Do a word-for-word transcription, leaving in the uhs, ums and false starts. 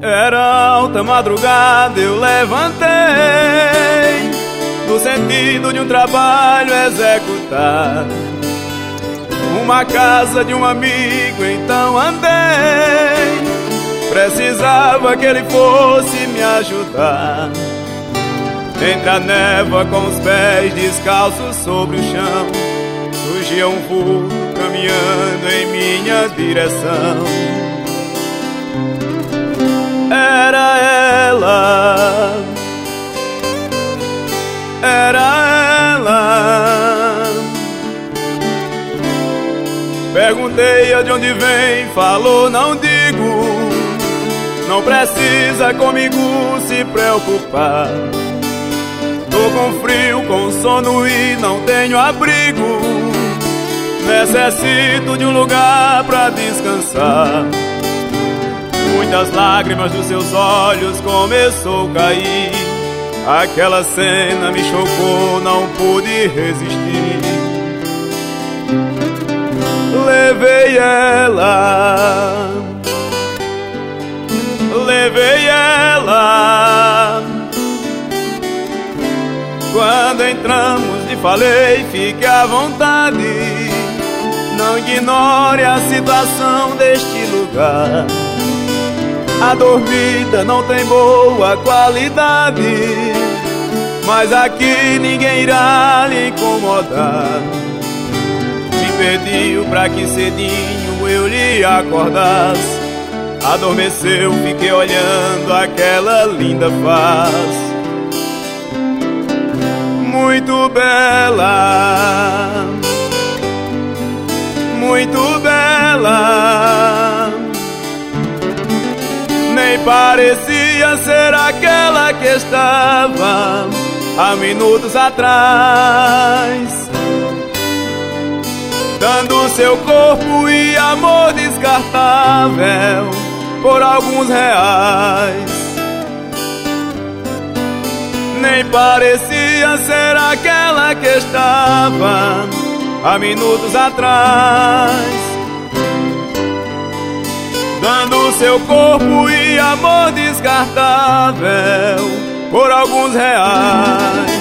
Era alta madrugada, eu levantei no sentido de um trabalho executar, uma casa de um amigo, então andei. Precisava que ele fosse me ajudar. Entre a névoa com os pés descalços sobre o chão, surgia um vulto caminhando em minha direção. Era ela, era ela. Perguntei de onde vem, falou não digo. Não precisa comigo se preocupar. Tô com frio, com sono e não tenho abrigo. Necessito de um lugar pra descansar. Muitas lágrimas dos seus olhos começou a cair. Aquela cena me chocou, não pude resistir. Levei ela, levei ela. Quando entramos e falei, fique à vontade. Não ignore a situação deste lugar. A dormida não tem boa qualidade, mas aqui ninguém irá lhe incomodar. Me pediu pra que cedinho eu lhe acordasse. Adormeceu, fiquei olhando aquela linda face. Muito bela, muito bela. Nem parecia ser aquela que estava há minutos atrás, dando seu corpo e amor descartável por alguns reais. Nem parecia ser aquela que estava há minutos atrás, dando seu corpo e amor descartável por alguns reais.